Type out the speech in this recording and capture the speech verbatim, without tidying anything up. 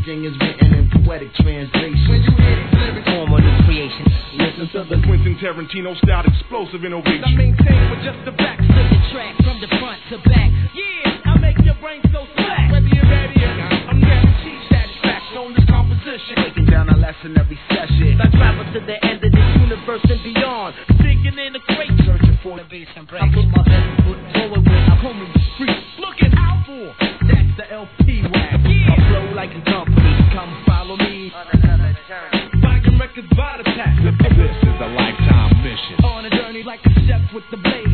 everything is written in poetic translation. When you hear these lyrics, form of the creation. Listen to the Quentin Tarantino style explosive innovation. I maintain with just the back. Split the track from the front to back. Yeah, I make your brain so slack. Whether you're ready or not, I'm guaranteed satisfaction on this composition. Taking down a lesson every session. I travel to the end of the universe and beyond. Digging in the crate, searching for the bass and break. I put my best foot forward when I'm home in the street. Looking out for that's the L P wax. Yeah. I flow like a company. Come follow me on another journey. Buying records by the pack. This is a lifetime mission. On a journey like a chef with the blade.